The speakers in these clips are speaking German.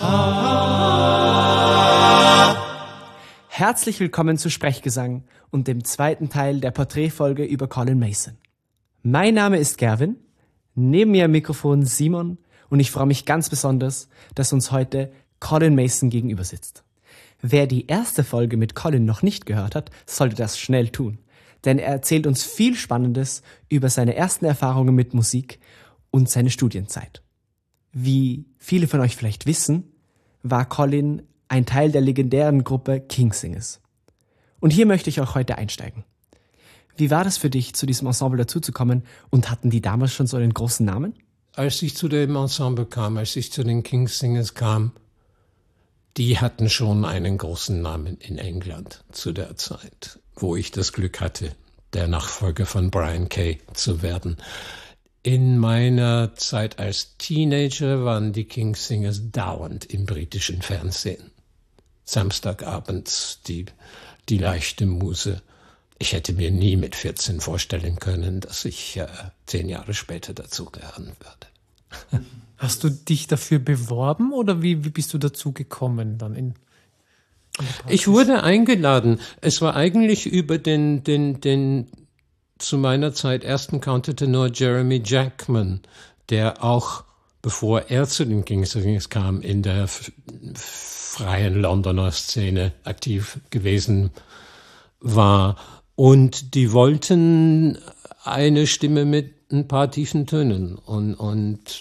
Herzlich willkommen zu Sprechgesang und dem zweiten Teil der Porträtfolge über Colin Mason. Mein Name ist Gerwin, neben mir am Mikrofon Simon und ich freue mich ganz besonders, dass uns heute Colin Mason gegenüber sitzt. Wer die erste Folge mit Colin noch nicht gehört hat, sollte das schnell tun, denn er erzählt uns viel Spannendes über seine ersten Erfahrungen mit Musik und seine Studienzeit. Wie viele von euch vielleicht wissen, war Colin ein Teil der legendären Gruppe Kingsingers. Und hier möchte ich auch heute einsteigen. Wie war das für dich, zu diesem Ensemble dazuzukommen und hatten die damals schon so einen großen Namen? Als ich zu dem Ensemble kam, als ich zu den Kingsingers kam, die hatten schon einen großen Namen in England zu der Zeit, wo ich das Glück hatte, der Nachfolger von Brian Kay zu werden. In meiner Zeit als Teenager waren die Kingsingers dauernd im britischen Fernsehen. Samstagabends die leichte Muse. Ich hätte mir nie mit 14 vorstellen können, dass ich 10 Jahre später dazugehören würde. Hast du dich dafür beworben oder wie bist du dazu gekommen dann in Ich wurde eingeladen. Es war eigentlich über den zu meiner Zeit ersten Countertenor Jeremy Jackman, der auch, bevor er zu den Kingsingers kam, in der freien Londoner Szene aktiv gewesen war. Und die wollten eine Stimme mit ein paar tiefen Tönen. Und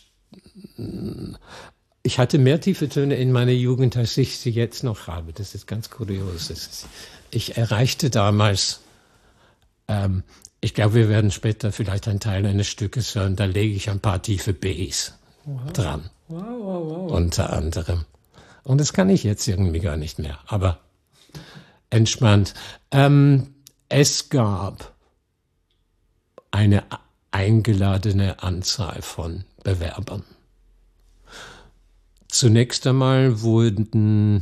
ich hatte mehr tiefe Töne in meiner Jugend, als ich sie jetzt noch habe. Das ist ganz kurios. Ich erreichte damals, ich glaube, wir werden später vielleicht einen Teil eines Stückes hören, da lege ich ein paar tiefe Bs dran. Wow. Unter anderem. Und das kann ich jetzt irgendwie gar nicht mehr, aber entspannt. Es gab eine eingeladene Anzahl von Bewerbern. Zunächst einmal wurden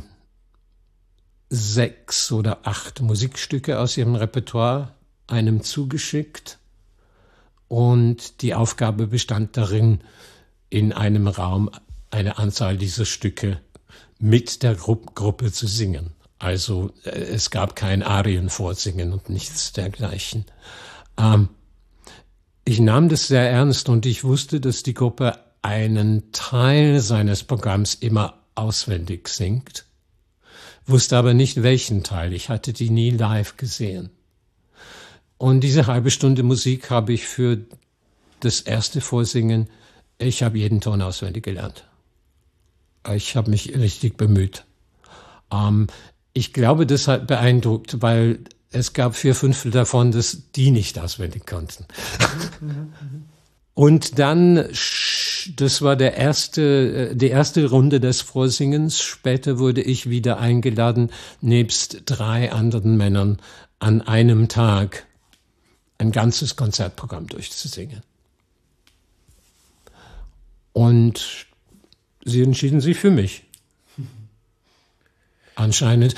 6 oder 8 Musikstücke aus ihrem Repertoire einem zugeschickt und die Aufgabe bestand darin, in einem Raum eine Anzahl dieser Stücke mit der Gruppe zu singen. Also es gab kein Arien-Vorsingen und nichts dergleichen. Ich nahm das sehr ernst und ich wusste, dass die Gruppe einen Teil seines Programms immer auswendig singt, wusste aber nicht welchen Teil. Ich hatte die nie live gesehen. Und diese halbe Stunde Musik habe ich für das erste Vorsingen, ich habe jeden Ton auswendig gelernt. Ich habe mich richtig bemüht. Ich glaube, das hat beeindruckt, weil es gab 4/5 davon, dass die nicht auswendig konnten. Und dann, das war die erste Runde des Vorsingens. Später wurde ich wieder eingeladen, nebst 3 anderen Männern an einem Tag ein ganzes Konzertprogramm durchzusingen. Und sie entschieden sich für mich. Anscheinend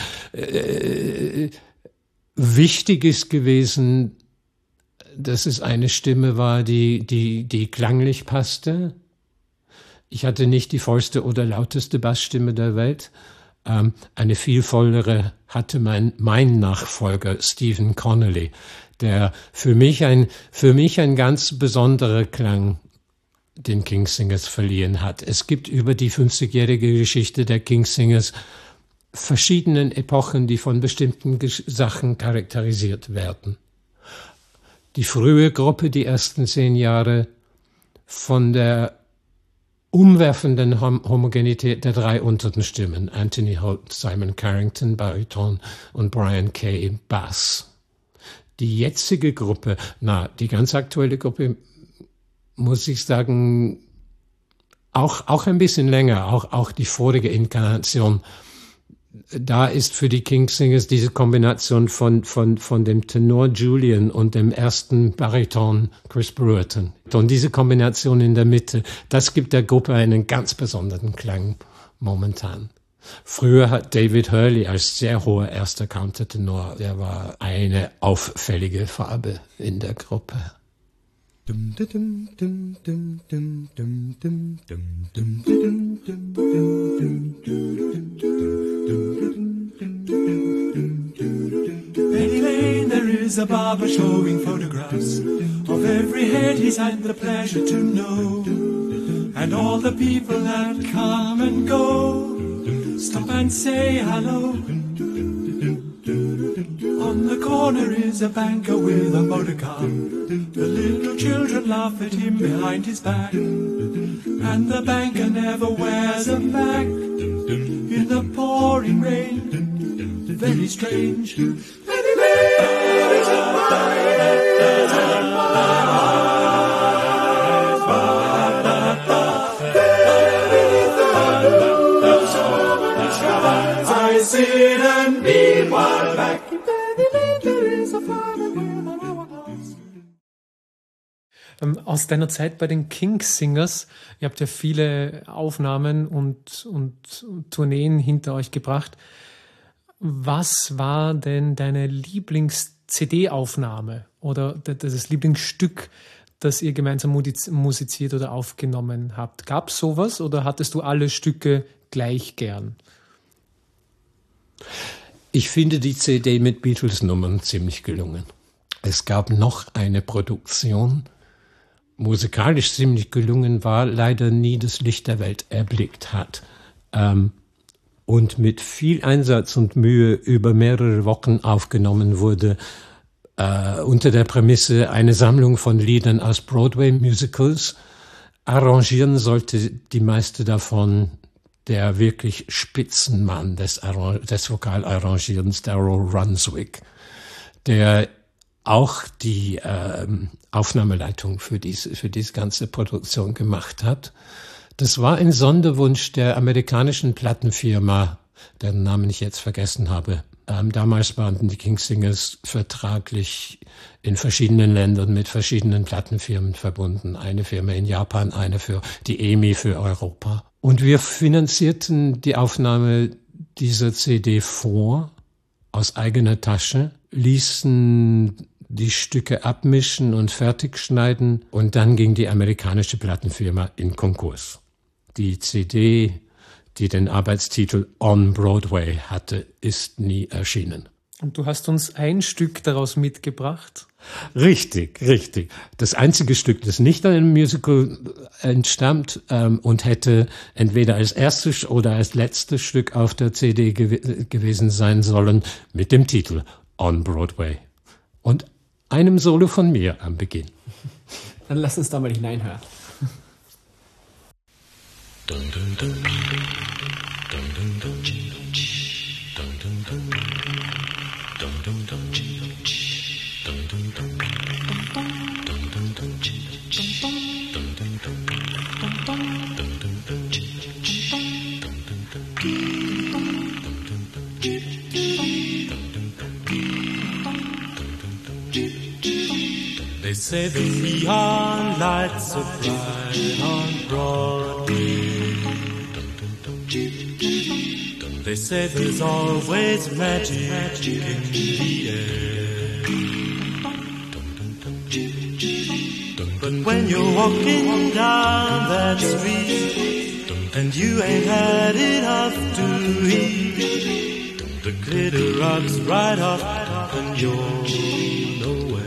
wichtig ist gewesen, dass es eine Stimme war, die klanglich passte. Ich hatte nicht die vollste oder lauteste Bassstimme der Welt. Eine viel vollere hatte mein Nachfolger Stephen Connolly, der für mich ein ganz besonderer Klang den Kingsingers verliehen hat. Es gibt über die 50-jährige Geschichte der Kingsingers verschiedenen Epochen, die von bestimmten Sachen charakterisiert werden. Die frühe Gruppe, die ersten 10 Jahre, von der umwerfenden Homogenität der 3 unteren Stimmen, Anthony Holt, Simon Carrington, Bariton und Brian Kay, Bass. Die jetzige Gruppe, die ganz aktuelle Gruppe, muss ich sagen, auch ein bisschen länger, auch die vorige Inkarnation. Da ist für die Kingsingers diese Kombination von dem Tenor Julian und dem ersten Bariton Chris Brewerton. Und diese Kombination in der Mitte, das gibt der Gruppe einen ganz besonderen Klang momentan. Früher hat David Hurley als sehr hoher erster Countertenor, der war eine auffällige Farbe in der Gruppe. Du Penny Lane, there is a barber showing photographs of every head he's had the pleasure to know, and all the people that come and go stop and say hello. On the corner is a banker with a motor car. The little children laugh at him behind his back, and the banker never wears a Mac. In the pouring rain, very strange. Penny Lane is a I sit and beat my back. Aus deiner Zeit bei den King's-Singers, ihr habt ja viele Aufnahmen und Tourneen hinter euch gebracht. Was war denn deine Lieblings-CD-Aufnahme oder das Lieblingsstück, das ihr gemeinsam musiziert oder aufgenommen habt? Gab es sowas oder hattest du alle Stücke gleich gern? Ich finde die CD mit Beatles-Nummern ziemlich gelungen. Es gab noch eine Produktion, musikalisch ziemlich gelungen war, leider nie das Licht der Welt erblickt hat. Und mit viel Einsatz und Mühe über mehrere Wochen aufgenommen wurde, unter der Prämisse, eine Sammlung von Liedern aus Broadway-Musicals. Arrangieren sollte die meiste davon der wirklich Spitzenmann des Vokalarrangierens, Darrell Brunswick, der auch die Aufnahmeleitung für diese ganze Produktion gemacht hat. Das war ein Sonderwunsch der amerikanischen Plattenfirma, deren Namen ich jetzt vergessen habe. Damals waren die King's-Singers vertraglich in verschiedenen Ländern mit verschiedenen Plattenfirmen verbunden. Eine Firma in Japan, eine für die EMI für Europa. Und wir finanzierten die Aufnahme dieser CD vor, aus eigener Tasche, ließen die Stücke abmischen und fertigschneiden und dann ging die amerikanische Plattenfirma in Konkurs. Die CD, die den Arbeitstitel On Broadway hatte, ist nie erschienen. Und du hast uns ein Stück daraus mitgebracht? Richtig. Das einzige Stück, das nicht an einem Musical entstammt und hätte entweder als erstes oder als letztes Stück auf der CD gewesen sein sollen, mit dem Titel On Broadway. Und einem Solo von mir am Beginn. Dann lass uns da mal hineinhören. Dun, dun, dun. Dun, dun, dun. Dun, dun, dun. Dun, dun, dun. Dun, dun, dun. Dun, dun, dun. Dun, dun dun. Dun, dun dun. They say the neon lights are bright on Broadway. They say there's always magic in the air. But when you're walking down that street and you ain't had enough to eat, the glitter rocks right off and you're nowhere.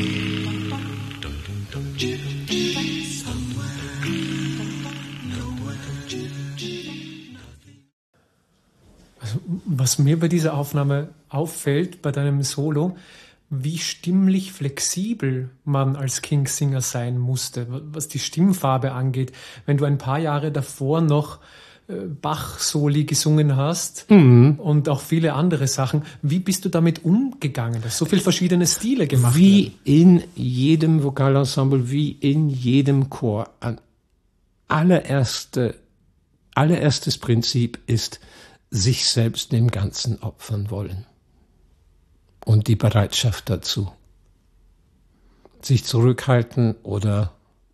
Was mir bei dieser Aufnahme auffällt, bei deinem Solo, wie stimmlich flexibel man als King's-Singer sein musste, was die Stimmfarbe angeht. Wenn du ein paar Jahre davor noch Bach-Soli gesungen hast und auch viele andere Sachen, wie bist du damit umgegangen, dass so viele verschiedene Stile gemacht werden? Wie in jedem Vokalensemble, wie in jedem Chor. Allererstes Prinzip ist, sich selbst dem Ganzen opfern wollen. Und die Bereitschaft dazu. Sich zurückhalten oder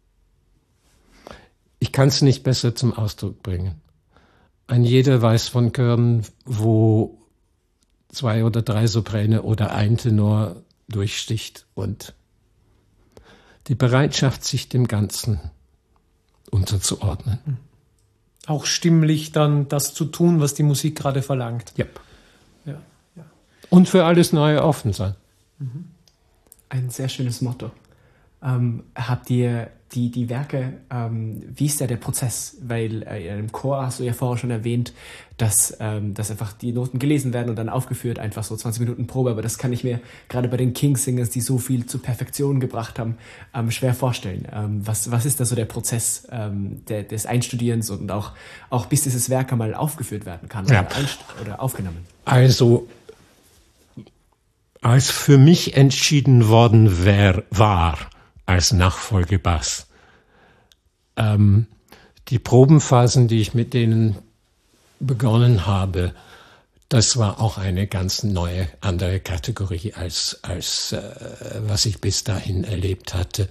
ich kann es nicht besser zum Ausdruck bringen. Ein jeder weiß von Chören, wo 2 oder 3 Sopräne oder ein Tenor durchsticht und die Bereitschaft, sich dem Ganzen unterzuordnen. Auch stimmlich dann das zu tun, was die Musik gerade verlangt. Yep. Ja, ja. Und für alles Neue offen sein. Ein sehr schönes Motto. Habt ihr die Werke, wie ist da der Prozess? Weil im Chor hast du ja vorher schon erwähnt, dass einfach die Noten gelesen werden und dann aufgeführt, einfach so 20 Minuten Probe, aber das kann ich mir gerade bei den King-Singers, die so viel zur Perfektion gebracht haben, schwer vorstellen. Was ist da so der Prozess des Einstudierens und auch bis dieses Werk einmal aufgeführt werden kann oder aufgenommen? Also, als für mich entschieden worden war, als Nachfolgebass. Die Probenphasen, die ich mit denen begonnen habe, das war auch eine ganz neue, andere Kategorie als was ich bis dahin erlebt hatte.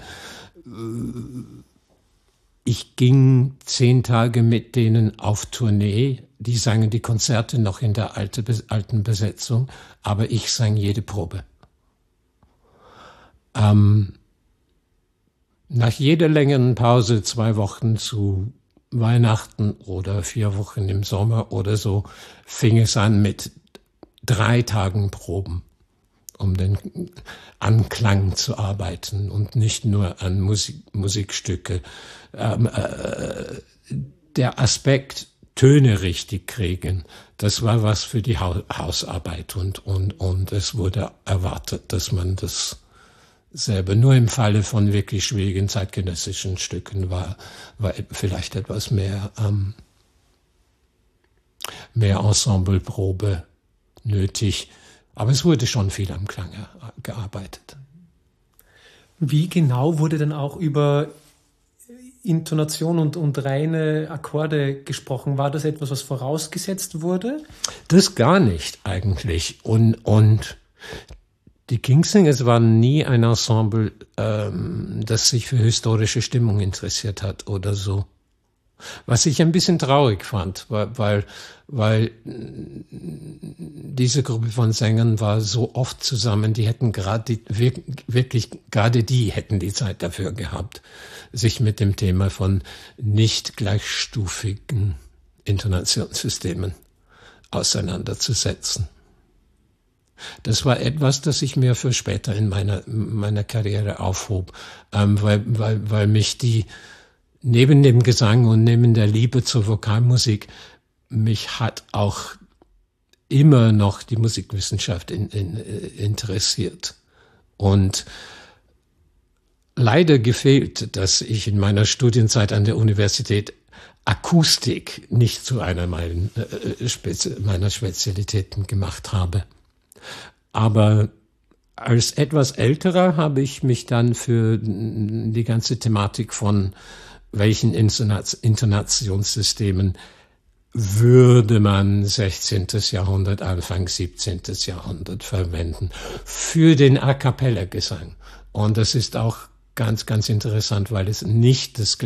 Ich ging 10 Tage mit denen auf Tournee. Die sangen die Konzerte noch in der alten Besetzung, aber ich sang jede Probe. Nach jeder längeren Pause, 2 Wochen zu Weihnachten oder 4 Wochen im Sommer oder so, fing es an mit 3 Tagen Proben, um den Anklang zu arbeiten und nicht nur an Musikstücke. Der Aspekt Töne richtig kriegen, das war was für die Hausarbeit und es wurde erwartet, dass man das selber. Nur im Falle von wirklich schwierigen zeitgenössischen Stücken war vielleicht etwas mehr Ensembleprobe nötig. Aber es wurde schon viel am Klang gearbeitet. Wie genau wurde denn auch über Intonation und reine Akkorde gesprochen? War das etwas, was vorausgesetzt wurde? Das gar nicht eigentlich. Und die King-Singers waren nie ein Ensemble, das sich für historische Stimmung interessiert hat oder so. Was ich ein bisschen traurig fand, weil diese Gruppe von Sängern war so oft zusammen, die hätten die hätten die Zeit dafür gehabt, sich mit dem Thema von nicht gleichstufigen Intonationssystemen auseinanderzusetzen. Das war etwas, das ich mir für später in meiner Karriere aufhob, weil mich neben dem Gesang und neben der Liebe zur Vokalmusik, mich hat auch immer noch die Musikwissenschaft interessiert. Und leider gefehlt, dass ich in meiner Studienzeit an der Universität Akustik nicht zu einer meiner Spezialitäten gemacht habe. Aber als etwas Älterer habe ich mich dann für die ganze Thematik von welchen Intonationssystemen würde man 16. Jahrhundert, Anfang 17. Jahrhundert verwenden für den A-Cappella-Gesang. Und das ist auch ganz, ganz interessant, weil es nicht das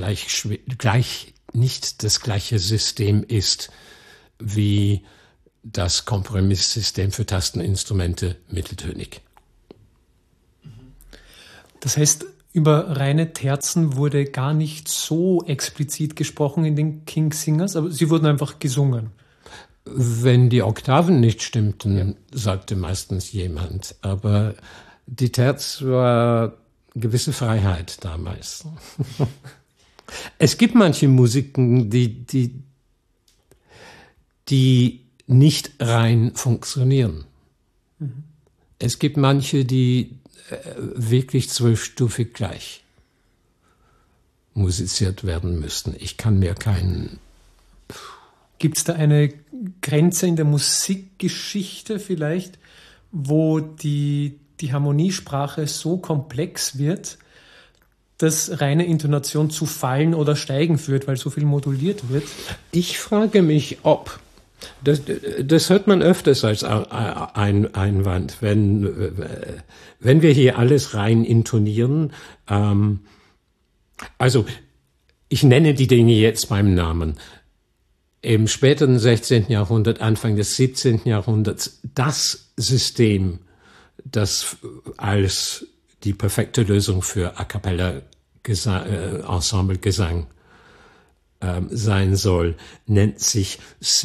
gleiche System ist wie das Kompromisssystem für Tasteninstrumente mitteltönig. Das heißt, über reine Terzen wurde gar nicht so explizit gesprochen in den King-Singers, aber sie wurden einfach gesungen. Wenn die Oktaven nicht stimmten, sagte meistens jemand. Aber die Terz war gewisse Freiheit damals. Es gibt manche Musiken, die nicht rein funktionieren. Mhm. Es gibt manche, die wirklich 12-stufig gleich musiziert werden müssten. Ich kann mir keinen... Gibt es da eine Grenze in der Musikgeschichte vielleicht, wo die Harmoniesprache so komplex wird, dass reine Intonation zu Fallen oder Steigen führt, weil so viel moduliert wird? Ich frage mich, ob... Das hört man öfters als Einwand, wenn wir hier alles rein intonieren. Also ich nenne die Dinge jetzt beim Namen. Im späteren 16. Jahrhundert, Anfang des 17. Jahrhunderts, das System, das als die perfekte Lösung für A cappella Ensemblegesang sein soll, nennt sich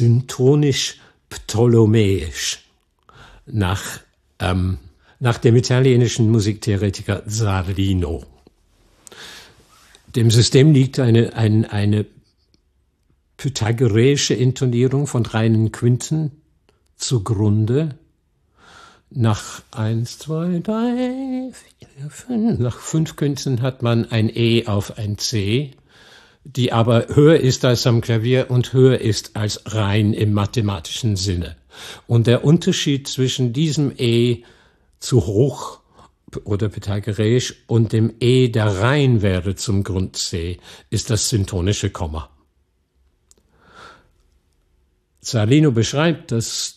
syntonisch-ptolemäisch nach dem italienischen Musiktheoretiker Zarlino. Dem System liegt eine pythagoreische Intonierung von reinen Quinten zugrunde. Nach 1, 2, 3, 4, 5, nach 5 Quinten hat man ein E auf ein C, die aber höher ist als am Klavier und höher ist als rein im mathematischen Sinne. Und der Unterschied zwischen diesem E zu hoch oder pythagoreisch und dem E, der rein wäre zum Grund C, ist das syntonische Komma. Zarlino beschreibt, dass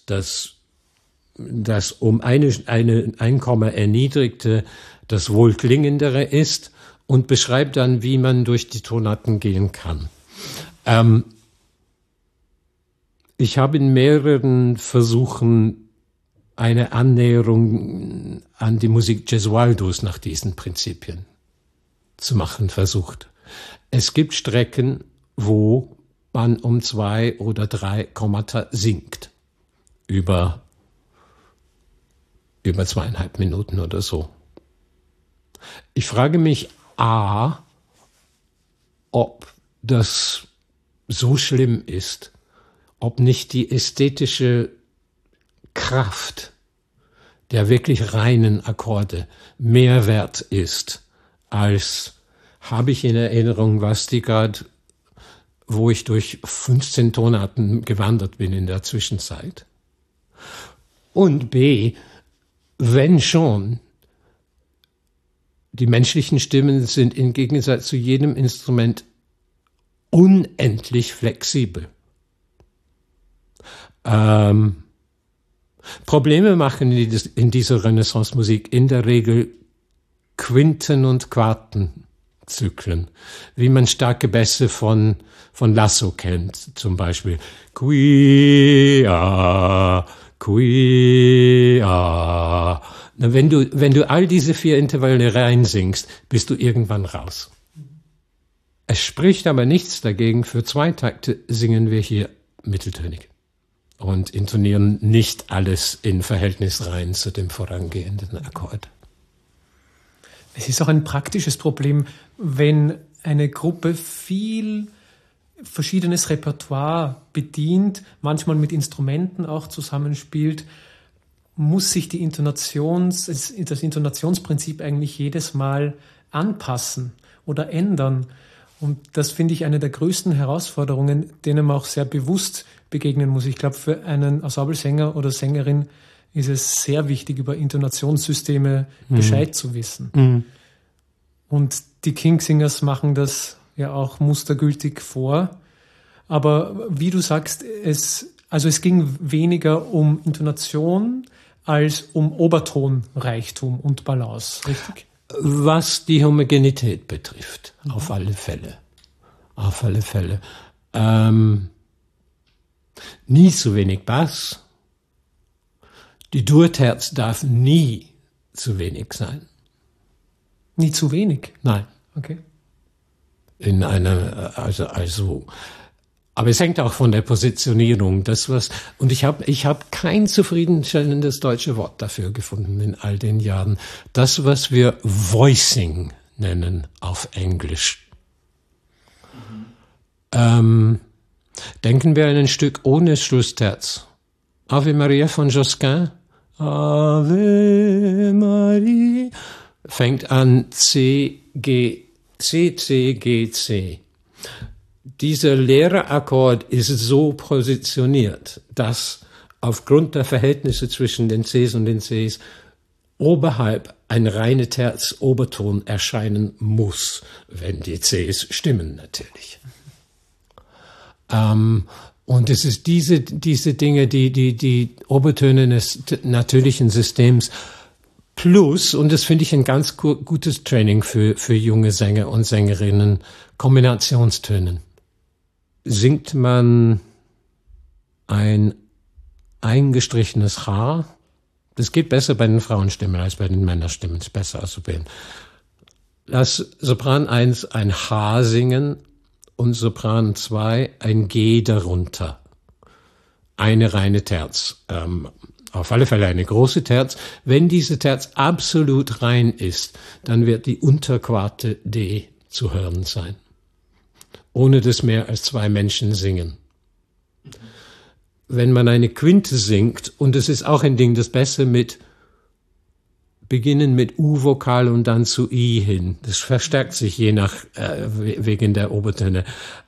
um ein Komma erniedrigte das wohlklingendere ist und beschreibt dann, wie man durch die Tonarten gehen kann. Ich habe in mehreren Versuchen eine Annäherung an die Musik Gesualdos nach diesen Prinzipien zu machen versucht. Es gibt Strecken, wo man um 2 oder 3 Kommata singt. Über 2,5 Minuten oder so. Ich frage mich ob das so schlimm ist, ob nicht die ästhetische Kraft der wirklich reinen Akkorde mehr wert ist, als habe ich in Erinnerung Vastigard, wo ich durch 15 Tonarten gewandert bin in der Zwischenzeit. Und B, wenn schon, die menschlichen Stimmen sind im Gegensatz zu jedem Instrument unendlich flexibel. Probleme machen in dieser Renaissance-Musik in der Regel Quinten- und Quartenzyklen, wie man starke Bässe von Lasso kennt, zum Beispiel Quia, Quia. Wenn du all diese 4 Intervalle reinsingst, bist du irgendwann raus. Es spricht aber nichts dagegen, für 2 Takte singen wir hier mitteltönig und intonieren nicht alles in Verhältnis rein zu dem vorangehenden Akkord. Es ist auch ein praktisches Problem, wenn eine Gruppe viel verschiedenes Repertoire bedient, manchmal mit Instrumenten auch zusammenspielt, muss sich das Intonationsprinzip eigentlich jedes Mal anpassen oder ändern. Und das finde ich eine der größten Herausforderungen, denen man auch sehr bewusst begegnen muss. Ich glaube, für einen Ensemblesänger oder Sängerin ist es sehr wichtig, über Intonationssysteme Bescheid zu wissen. Und die Kingsingers machen das ja auch mustergültig vor. Aber wie du sagst, es ging weniger um Intonation als um Obertonreichtum und Balance, richtig? Was die Homogenität betrifft, auf alle Fälle. Auf alle Fälle. Nie zu wenig Bass. Die Durterz darf nie zu wenig sein. Nie zu wenig? Nein. Okay. Aber es hängt auch von der Positionierung. Und ich hab kein zufriedenstellendes deutsches Wort dafür gefunden in all den Jahren. Das, was wir Voicing nennen auf Englisch. Denken wir an ein Stück ohne Schlussterz. Ave Maria von Josquin. Ave Maria. Fängt an C, G, C, C, G, C. Dieser leere Akkord ist so positioniert, dass aufgrund der Verhältnisse zwischen den Cs und den Cs oberhalb ein reiner Terz-Oberton erscheinen muss, wenn die Cs stimmen natürlich. Und es ist diese Dinge, die Obertöne des natürlichen Systems plus, und das finde ich ein ganz gutes Training für junge Sänger und Sängerinnen, Kombinationstönen. Singt man ein eingestrichenes H Das geht besser bei den Frauenstimmen als bei den Männerstimmen. Ist besser auszuwählen. Lass Sopran 1 ein H singen und Sopran 2 ein G darunter. Eine reine Terz. Auf alle Fälle eine große Terz. Wenn diese Terz absolut rein ist, dann wird die Unterquarte D zu hören sein. Ohne dass mehr als 2 Menschen singen. Wenn man eine Quinte singt, und es ist auch ein Ding, das besser beginnen mit U-Vokal und dann zu I hin. Das verstärkt sich je nach, wegen der Obertöne.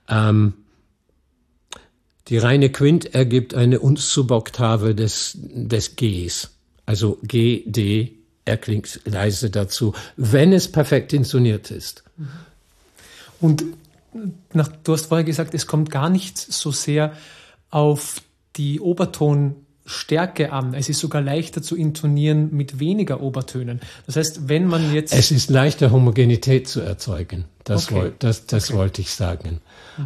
Die reine Quint ergibt eine Unsub-Oktave des Gs. Also G, D, er klingt leise dazu, wenn es perfekt intoniert ist. Und du hast vorher gesagt, es kommt gar nicht so sehr auf die Obertonstärke an. Es ist sogar leichter zu intonieren mit weniger Obertönen. Das heißt, wenn man jetzt... Es ist leichter, Homogenität zu erzeugen. Das wollte ich sagen.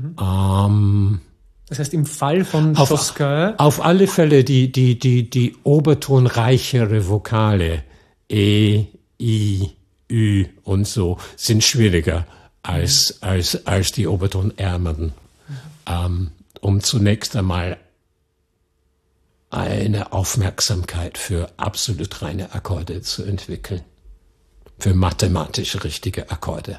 Das heißt, im Fall von Josquin... Auf alle Fälle die obertonreichere Vokale, E, I, Ü und so, sind schwieriger als die obertonärmeren, um zunächst einmal eine Aufmerksamkeit für absolut reine Akkorde zu entwickeln, für mathematisch richtige Akkorde.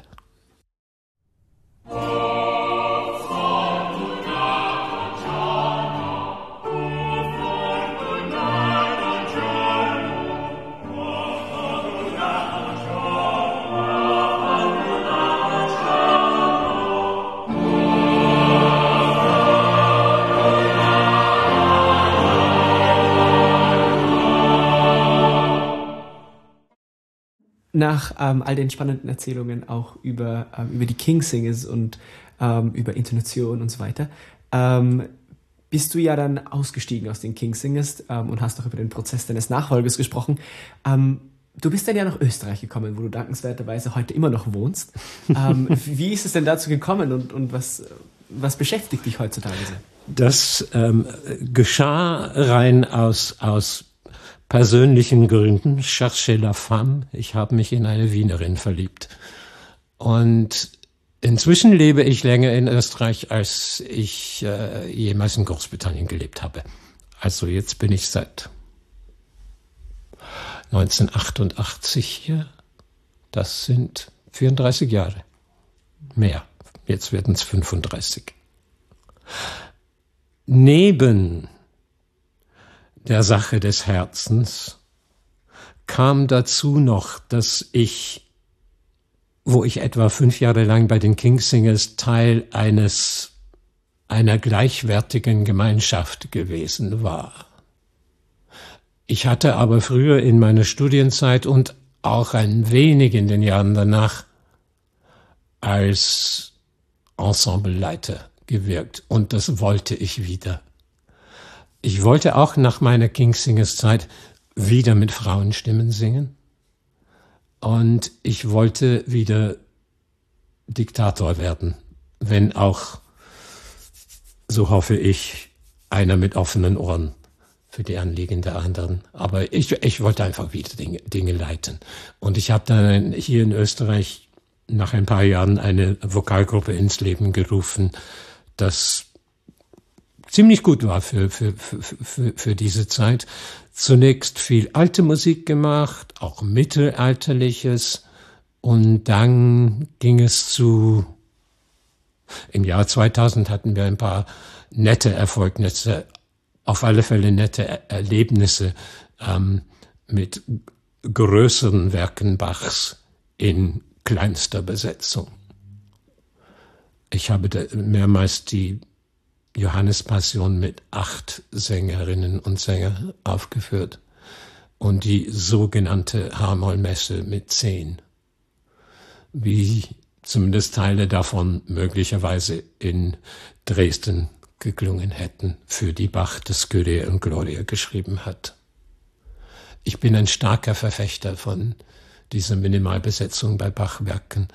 Nach all den spannenden Erzählungen auch über die Kingsingers und über Intonation und so weiter, bist du ja dann ausgestiegen aus den Kingsingers und hast auch über den Prozess deines Nachfolgers gesprochen. Du bist dann ja nach Österreich gekommen, wo du dankenswerterweise heute immer noch wohnst. Wie ist es denn dazu gekommen und was beschäftigt dich heutzutage so? Das geschah rein aus persönlichen Gründen. Cherchez la femme. Ich habe mich in eine Wienerin verliebt. Und inzwischen lebe ich länger in Österreich, als ich jemals in Großbritannien gelebt habe. Also jetzt bin ich seit 1988 hier. Das sind 34 Jahre. Mehr. Jetzt werden es 35. Neben der Sache des Herzens kam dazu noch, dass ich, wo ich etwa 5 Jahre lang bei den Kingsingers Teil einer gleichwertigen Gemeinschaft gewesen war. Ich hatte aber früher in meiner Studienzeit und auch ein wenig in den Jahren danach als Ensembleleiter gewirkt und das wollte ich wieder. Ich wollte auch nach meiner Kingsingers-Zeit wieder mit Frauenstimmen singen und ich wollte wieder Diktator werden, wenn auch, so hoffe ich, einer mit offenen Ohren für die Anliegen der anderen. Aber ich wollte einfach wieder Dinge leiten. Und ich habe dann hier in Österreich nach ein paar Jahren eine Vokalgruppe ins Leben gerufen, das ziemlich gut war für diese Zeit. Zunächst viel alte Musik gemacht, auch mittelalterliches. Und dann ging es im Jahr 2000 hatten wir ein paar nette Erfolgnisse, auf alle Fälle nette Erlebnisse mit größeren Werken Bachs in kleinster Besetzung. Ich habe mehrmals die Johannespassion mit 8 Sängerinnen und Sängern aufgeführt und die sogenannte H-Moll-Messe mit 10. Wie zumindest Teile davon möglicherweise in Dresden geklungen hätten, für die Bach das Kyrie und Gloria geschrieben hat. Ich bin ein starker Verfechter von dieser Minimalbesetzung bei Bachwerken.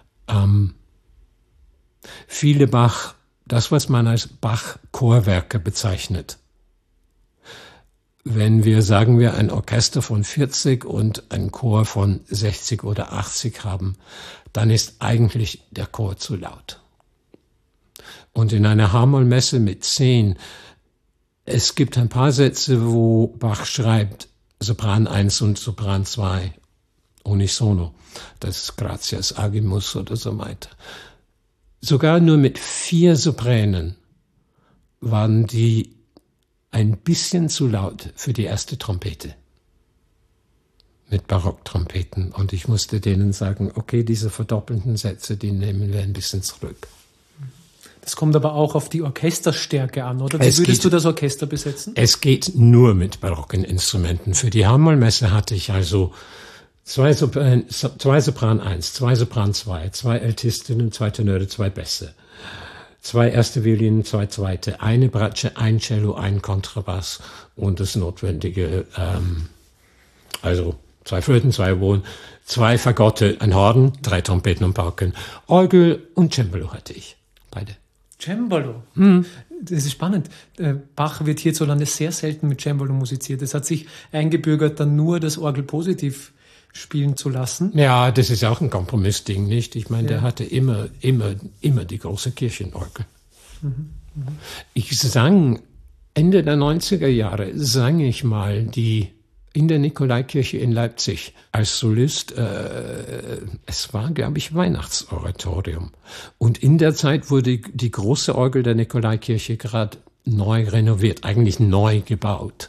Viele das, was man als Bach-Chorwerke bezeichnet, wenn wir, sagen wir, ein Orchester von 40 und einen Chor von 60 oder 80 haben, dann ist eigentlich der Chor zu laut. Und in einer H-Moll-Messe mit 10, es gibt ein paar Sätze, wo Bach schreibt, Sopran 1 und Sopran 2, unisono. Das ist Gratias Agimus oder so weiter. Sogar nur mit 4 Sopranen waren die ein bisschen zu laut für die erste Trompete. Mit Barocktrompeten. Und ich musste denen sagen, okay, diese verdoppelten Sätze, die nehmen wir ein bisschen zurück. Das kommt aber auch auf die Orchesterstärke an, oder? Wie würdest du das Orchester besetzen? Es geht nur mit barocken Instrumenten. Für die H-Moll-Messe hatte ich also 2 Sopran 1, 2 Sopran 2, 2 Altistinnen, 2 Tenöre, 2 Bässe. 2 erste Violinen, 2 zweite, eine Bratsche, ein Cello, ein Kontrabass und das notwendige, also 2 Flöten, 2 Oboen, 2 Fagotte, ein Horn, 3 Trompeten und Pauken, Orgel und Cembalo hatte ich. Beide. Cembalo? Das ist spannend. Bach wird hierzulande sehr selten mit Cembalo musiziert. Es hat sich eingebürgert, dann nur das Orgel positiv spielen zu lassen. Ja, das ist auch ein Kompromissding, nicht? Ich meine, der hatte immer die große Kirchenorgel. Ich sang, Ende der 90er Jahre, sang ich mal in der Nikolaikirche in Leipzig als Solist. Es war, glaube ich, Weihnachtsoratorium. Und in der Zeit wurde die große Orgel der Nikolaikirche gerade neu renoviert, eigentlich neu gebaut.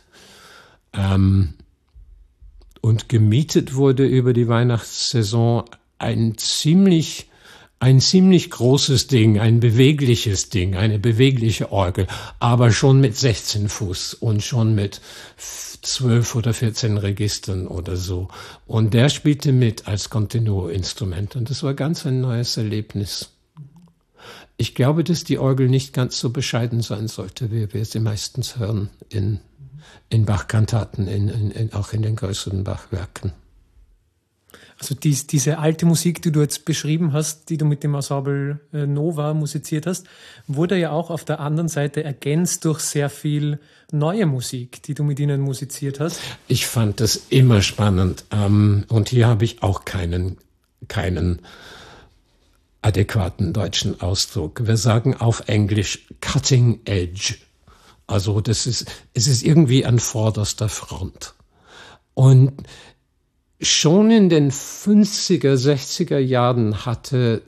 Und gemietet wurde über die Weihnachtssaison ein ziemlich großes Ding, ein bewegliches Ding, eine bewegliche Orgel, aber schon mit 16 Fuß und schon mit 12 oder 14 Registern oder so. Und der spielte mit als Continuo-Instrument und das war ganz ein neues Erlebnis. Ich glaube, dass die Orgel nicht ganz so bescheiden sein sollte, wie wir sie meistens hören in Bach-Kantaten, auch in den größeren Bach-Werken. Also diese alte Musik, die du jetzt beschrieben hast, die du mit dem Ensemble Nova musiziert hast, wurde ja auch auf der anderen Seite ergänzt durch sehr viel neue Musik, die du mit ihnen musiziert hast. Ich fand das immer spannend. Und hier habe ich auch keinen adäquaten deutschen Ausdruck. Wir sagen auf Englisch Cutting Edge. Also es ist irgendwie an vorderster Front. Und schon in den 50er, 60er Jahren hatte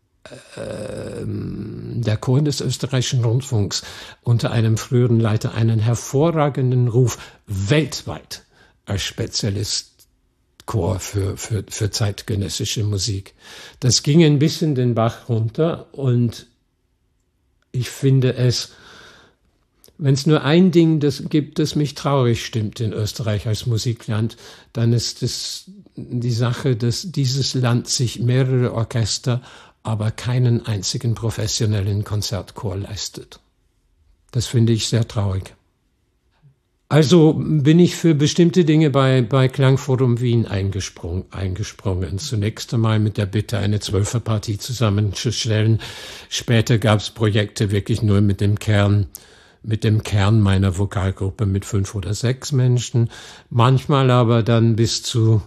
der Chor des Österreichischen Rundfunks unter einem früheren Leiter einen hervorragenden Ruf weltweit als Spezialistchor für zeitgenössische Musik. Das ging ein bisschen den Bach runter und ich finde es, wenn es nur ein Ding gibt, das mich traurig stimmt in Österreich als Musikland, dann ist es die Sache, dass dieses Land sich mehrere Orchester, aber keinen einzigen professionellen Konzertchor leistet. Das finde ich sehr traurig. Also bin ich für bestimmte Dinge bei Klangforum Wien eingesprungen. Zunächst einmal mit der Bitte, eine 12er-Partie zusammenzustellen. Später gab es Projekte wirklich nur mit dem Kern meiner Vokalgruppe mit 5 oder 6 Menschen, manchmal aber dann bis zu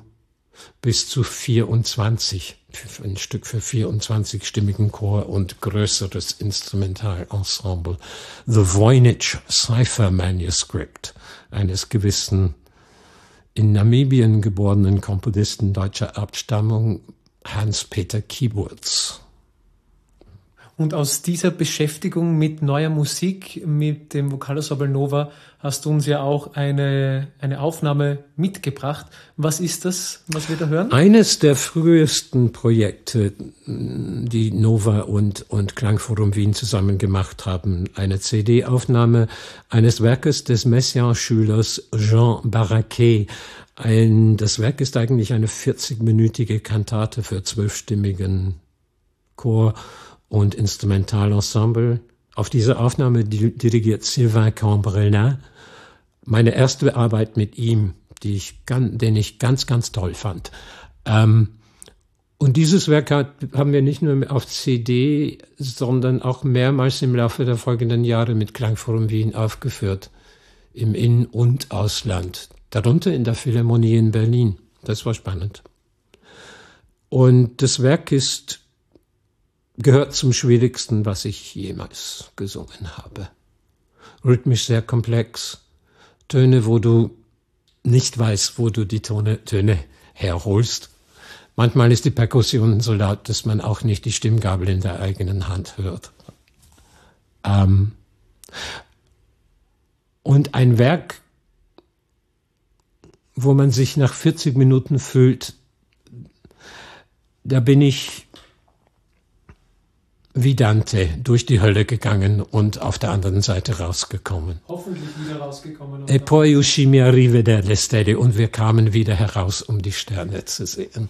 24, ein Stück für 24-stimmigen Chor und größeres Instrumentalensemble. The Voynich Cipher Manuscript eines gewissen in Namibien geborenen Komponisten deutscher Abstammung, Hans-Peter Kieburtz. Und aus dieser Beschäftigung mit neuer Musik, mit dem Vokalensemble Nova, hast du uns ja auch eine Aufnahme mitgebracht. Was ist das, was wir da hören? Eines der frühesten Projekte, die Nova und Klangforum Wien zusammen gemacht haben, eine CD-Aufnahme eines Werkes des Messiaen-Schülers Jean Barraquet. Das Werk ist eigentlich eine 40-minütige Kantate für 12-stimmigen Chor und Instrumentalensemble. Auf diese Aufnahme dirigiert Sylvain Cambrelat. Meine erste Arbeit mit ihm, den ich ganz, ganz toll fand. Und dieses Werk haben wir nicht nur auf CD, sondern auch mehrmals im Laufe der folgenden Jahre mit Klangforum Wien aufgeführt. im In- und Ausland, darunter in der Philharmonie in Berlin. Das war spannend. Und das Werk gehört zum Schwierigsten, was ich jemals gesungen habe. Rhythmisch sehr komplex, Töne, wo du nicht weißt, wo du die Töne herholst. Manchmal ist die Perkussion so laut, dass man auch nicht die Stimmgabel in der eigenen Hand hört. Und ein Werk, wo man sich nach 40 Minuten fühlt, da bin ich wie Dante durch die Hölle gegangen und auf der anderen Seite rausgekommen. Hoffentlich wieder rausgekommen. E poi uscimi a rivedere le stelle, und wir kamen wieder heraus, um die Sterne zu sehen.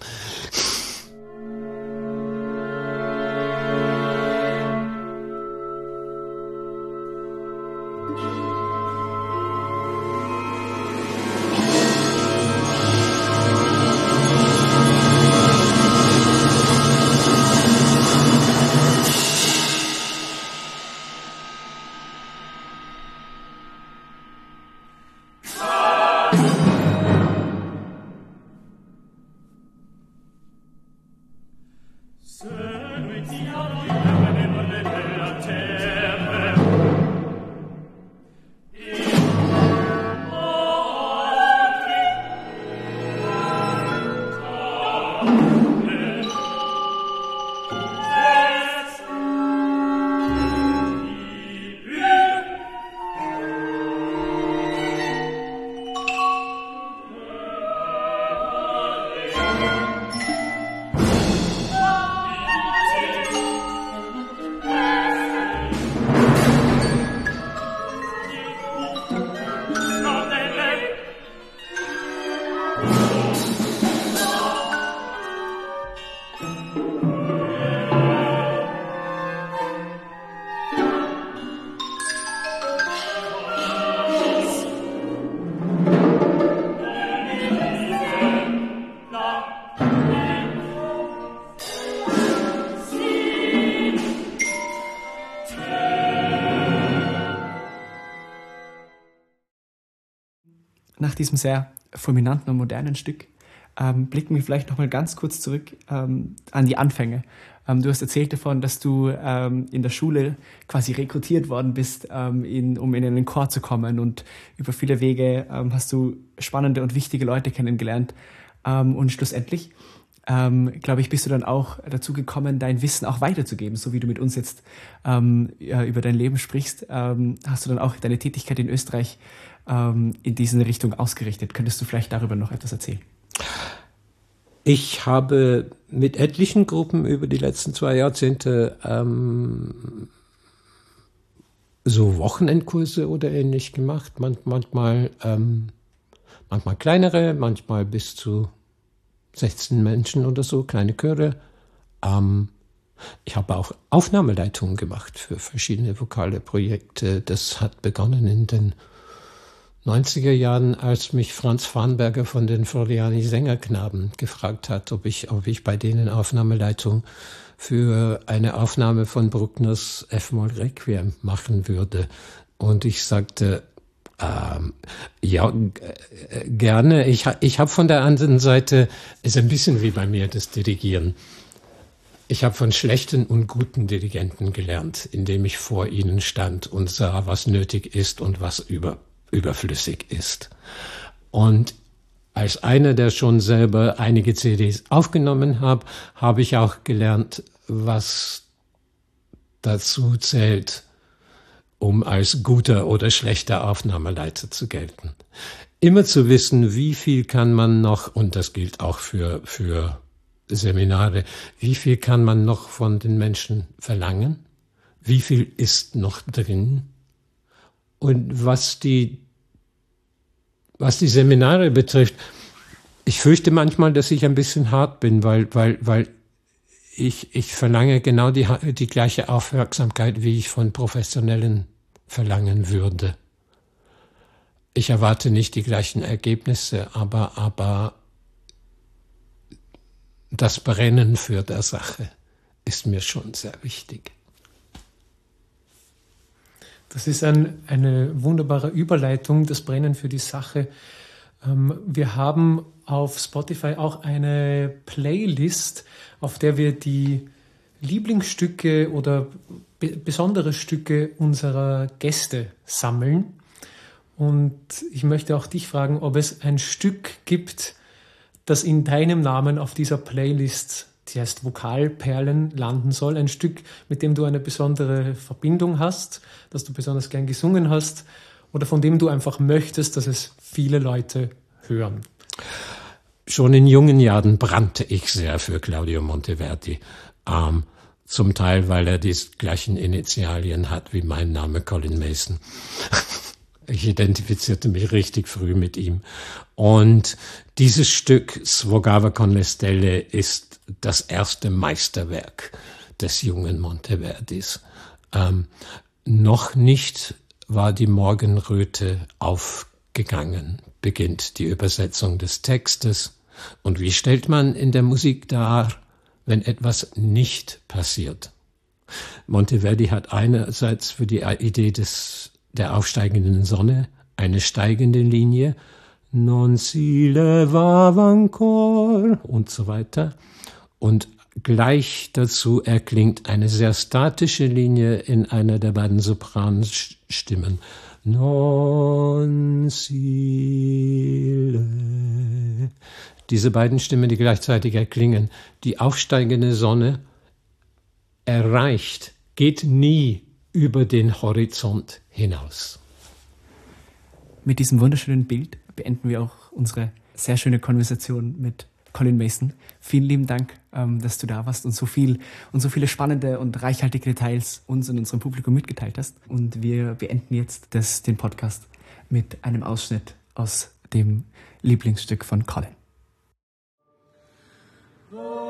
Nach diesem sehr fulminanten und modernen Stück blicken wir vielleicht noch mal ganz kurz zurück an die Anfänge. Du hast erzählt davon, dass du in der Schule quasi rekrutiert worden bist, um in einen Chor zu kommen, und über viele Wege hast du spannende und wichtige Leute kennengelernt. Und schlussendlich, glaube ich, bist du dann auch dazu gekommen, dein Wissen auch weiterzugeben. So wie du mit uns jetzt über dein Leben sprichst, hast du dann auch deine Tätigkeit in Österreich in diese Richtung ausgerichtet. Könntest du vielleicht darüber noch etwas erzählen? Ich habe mit etlichen Gruppen über die letzten 2 Jahrzehnte so Wochenendkurse oder ähnlich gemacht. Manchmal kleinere, manchmal bis zu 16 Menschen oder so, kleine Chöre. Ich habe auch Aufnahmeleitungen gemacht für verschiedene vokale Projekte. Das hat begonnen in den 90er Jahren, als mich Franz Farnberger von den Floriani Sängerknaben gefragt hat, ob ich bei denen Aufnahmeleitung für eine Aufnahme von Bruckners F-Moll Requiem machen würde. Und ich sagte, ja, gerne. Ich habe von der anderen Seite, ist ein bisschen wie bei mir das Dirigieren. Ich habe von schlechten und guten Dirigenten gelernt, indem ich vor ihnen stand und sah, was nötig ist und was überflüssig ist. Und als einer, der schon selber einige CDs aufgenommen hat, habe ich auch gelernt, was dazu zählt, um als guter oder schlechter Aufnahmeleiter zu gelten. Immer zu wissen, wie viel kann man noch, und das gilt auch für Seminare, wie viel kann man noch von den Menschen verlangen? Wie viel ist noch drin? Und was die Seminare betrifft, ich fürchte manchmal, dass ich ein bisschen hart bin, weil ich verlange genau die gleiche Aufmerksamkeit, wie ich von Professionellen verlangen würde. Ich erwarte nicht die gleichen Ergebnisse, aber das Brennen für der Sache ist mir schon sehr wichtig. Das ist eine wunderbare Überleitung, das Brennen für die Sache. Wir haben auf Spotify auch eine Playlist, auf der wir die Lieblingsstücke oder besondere Stücke unserer Gäste sammeln. Und ich möchte auch dich fragen, ob es ein Stück gibt, das in deinem Namen auf dieser Playlist, die heißt Vokalperlen, landen soll. Ein Stück, mit dem du eine besondere Verbindung hast, das du besonders gern gesungen hast oder von dem du einfach möchtest, dass es viele Leute hören. Schon in jungen Jahren brannte ich sehr für Claudio Monteverdi. Zum Teil, weil er die gleichen Initialien hat wie mein Name Colin Mason. Ich identifizierte mich richtig früh mit ihm. Und dieses Stück, Svogava con le Stelle, ist das erste Meisterwerk des jungen Monteverdis. Noch nicht war die Morgenröte aufgegangen, beginnt die Übersetzung des Textes. Und wie stellt man in der Musik dar, wenn etwas nicht passiert? Monteverdi hat einerseits für die Idee der aufsteigenden Sonne eine steigende Linie, non si levava ancor und so weiter. Und gleich dazu erklingt eine sehr statische Linie in einer der beiden Sopranstimmen. Non si le. Diese beiden Stimmen, die gleichzeitig erklingen. Die aufsteigende Sonne geht nie über den Horizont hinaus. Mit diesem wunderschönen Bild beenden wir auch unsere sehr schöne Konversation mit Colin Mason. Vielen lieben Dank, dass du da warst und so viele spannende und reichhaltige Details uns und unserem Publikum mitgeteilt hast. Und wir beenden jetzt den Podcast mit einem Ausschnitt aus dem Lieblingsstück von Colin.